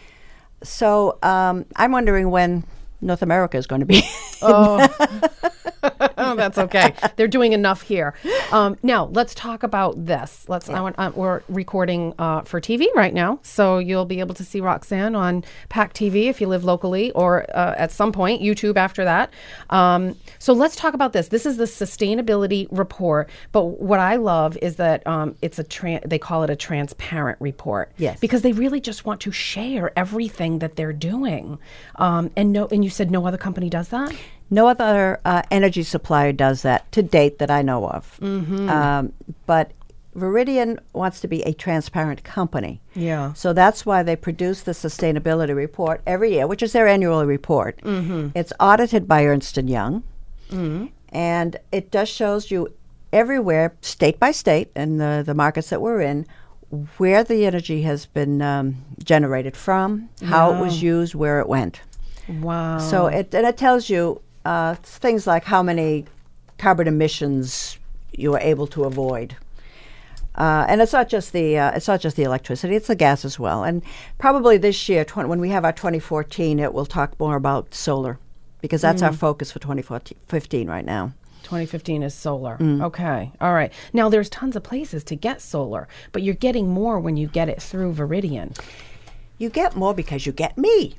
Speaker 3: So um, I'm wondering when North America is going to be.
Speaker 2: Oh. Oh, that's okay. They're doing enough here. Um, now let's talk about this. Let's. I want, uh, we're recording uh, for T V right now, so you'll be able to see Roxanne on Pack T V if you live locally, or uh, at some point YouTube after that. Um, so let's talk about this. This is the sustainability report. But what I love is that um, it's a tran- they call it a transparent report.
Speaker 3: Yes.
Speaker 2: Because they really just want to share everything that they're doing. Um, and no, and you said no other company does that?
Speaker 3: No other uh, energy supplier does that to date that I know of.
Speaker 2: Mhm.
Speaker 3: Um, but Viridian wants to be a transparent company.
Speaker 2: Yeah.
Speaker 3: So that's why they produce the sustainability report every year, which is their annual report.
Speaker 2: Mhm.
Speaker 3: It's audited by Ernst and Young,
Speaker 2: Mhm.
Speaker 3: and it just shows you everywhere, state by state, and the, the markets that we're in, where the energy has been um, generated from, how it was
Speaker 2: Yeah.
Speaker 3: used, where it went.
Speaker 2: Wow.
Speaker 3: So it and it tells you uh, things like how many carbon emissions you were able to avoid. Uh, and it's not just the uh, it's not just the electricity; it's the gas as well. And probably this year, tw- when we have our twenty fourteen, it will talk more about solar, because that's our
Speaker 2: Mm.
Speaker 3: focus for twenty fifteen right now.
Speaker 2: twenty fifteen is solar.
Speaker 3: Mm.
Speaker 2: Okay. All right. Now there's tons of places to get solar, but you're getting more when you get it through Viridian.
Speaker 3: You get more because you get me.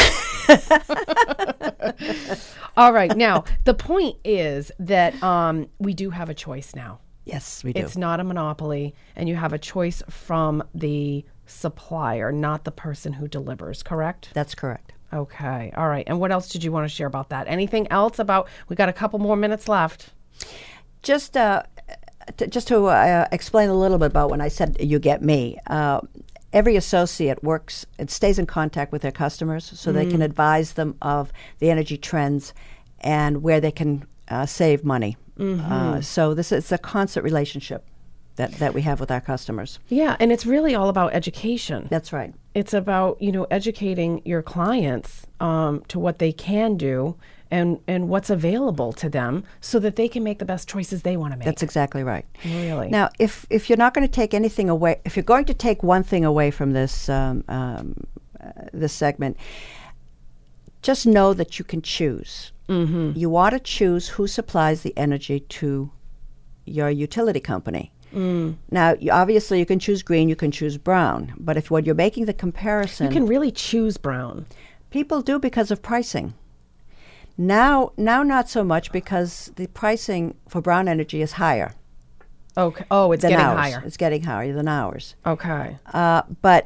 Speaker 2: All right. Now, the point is that um, we do have a choice now.
Speaker 3: Yes, we do.
Speaker 2: It's not a monopoly, and you have a choice from the supplier, not the person who delivers, correct?
Speaker 3: That's correct.
Speaker 2: Okay. All right. And what else did you want to share about that? Anything else about, we got a couple more minutes left.
Speaker 3: Just uh, t- just to uh, explain a little bit about when I said you get me. Uh, every associate works and stays in contact with their customers so they can
Speaker 2: Mm.
Speaker 3: advise them of the energy trends and where they can uh, save money.
Speaker 2: Mhm.
Speaker 3: Uh, so this is a constant relationship that, that we have with our customers.
Speaker 2: Yeah, and it's really all about education.
Speaker 3: That's right.
Speaker 2: It's about, you know, educating your clients um, to what they can do and, and what's available to them so that they can make the best choices they want to make.
Speaker 3: That's exactly right.
Speaker 2: Really.
Speaker 3: Now, if, if you're not going to take anything away, if you're going to take one thing away from this, um, um, uh, this segment, just know that you can choose.
Speaker 2: Mm-hmm.
Speaker 3: You want to choose who supplies the energy to your utility company.
Speaker 2: Mm.
Speaker 3: Now, you, obviously, you can choose green, you can choose brown. But if when you're making the comparison...
Speaker 2: You can really choose brown.
Speaker 3: People do because of pricing. Now, now not so much because the pricing for brown energy is higher.
Speaker 2: Okay. Oh, it's
Speaker 3: than
Speaker 2: getting
Speaker 3: ours.
Speaker 2: higher.
Speaker 3: It's getting higher than ours.
Speaker 2: Okay.
Speaker 3: Uh, but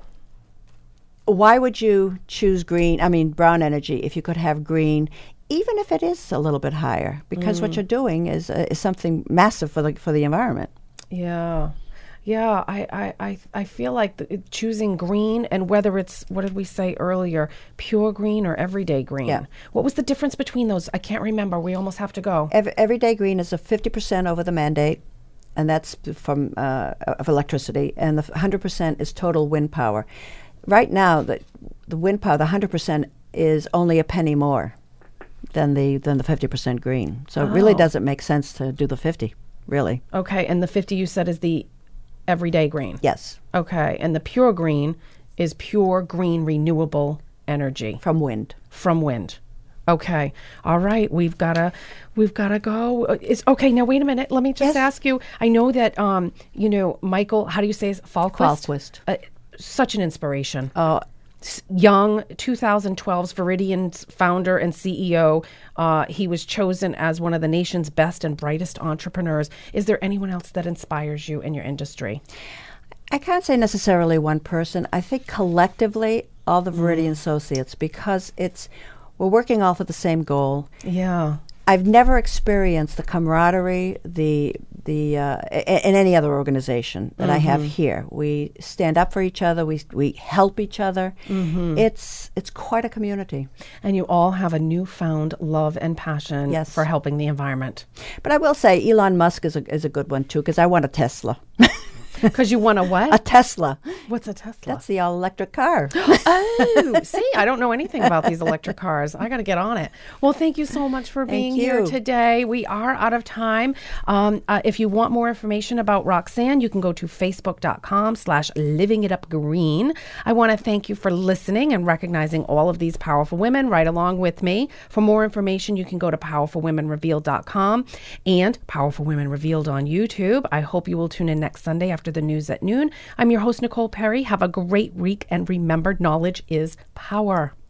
Speaker 3: why would you choose green, I mean brown energy, if you could have green, even if it is a little bit higher? Because
Speaker 2: Mm.
Speaker 3: what you're doing is uh, is something massive for the for the environment.
Speaker 2: Yeah. Yeah, I, I, I, I feel like the, it- choosing green, and whether it's, what did we say earlier, pure green or everyday green?
Speaker 3: Yeah.
Speaker 2: What was the difference between those? I can't remember. We almost have to go.
Speaker 3: Every, everyday green is a fifty percent over the mandate, and that's from uh, of electricity, and the one hundred percent is total wind power. Right now, the the wind power, the one hundred percent is only a penny more than the than the fifty percent green. So it really
Speaker 2: Oh.
Speaker 3: doesn't make sense to do the fifty, really.
Speaker 2: Okay, and the fifty you said is the everyday green?
Speaker 3: Yes.
Speaker 2: Okay, and the pure green is pure green renewable energy.
Speaker 3: From wind.
Speaker 2: From wind. Okay. All right. We've gotta we've gotta go. Uh, Is okay, now wait a minute. Let me just ask you. I know that um, you know, Michael, how do you say his Falquist?
Speaker 3: Falquist.
Speaker 2: Uh, such an inspiration.
Speaker 3: Oh,
Speaker 2: young, twenty twelve's Viridian's founder and C E O. Uh, he was chosen as one of the nation's best and brightest entrepreneurs. Is there anyone else that inspires you in your industry?
Speaker 3: I can't say necessarily one person. I think collectively, all the Viridian Associates, because it's we're working off of the same goal.
Speaker 2: Yeah.
Speaker 3: I've never experienced the camaraderie, the the uh, a- in any other organization that I have
Speaker 2: Mhm.
Speaker 3: here. We stand up for each other. We we help each other.
Speaker 2: Mhm.
Speaker 3: It's it's quite a community.
Speaker 2: And you all have a newfound love and passion
Speaker 3: Yes.
Speaker 2: for helping the environment.
Speaker 3: But I will say Elon Musk is a is a good one too, because I want a Tesla.
Speaker 2: Because you want a what?
Speaker 3: A Tesla.
Speaker 2: What's a Tesla?
Speaker 3: That's the all electric car.
Speaker 2: Oh, see, I don't know anything about these electric cars. I got to get on it. Well, thank you so much for being
Speaker 3: Thank
Speaker 2: here
Speaker 3: you.
Speaker 2: today. We are out of time. Um, uh, if you want more information about Roxanne, you can go to facebook.com slash living it up green. I want to thank you for listening and recognizing all of these powerful women right along with me. For more information, you can go to powerful women revealed dot com and Powerful Women Revealed on YouTube. I hope you will tune in next Sunday after the news at noon. I'm your host, Nicole Perry. Have a great week, and remember, knowledge is power.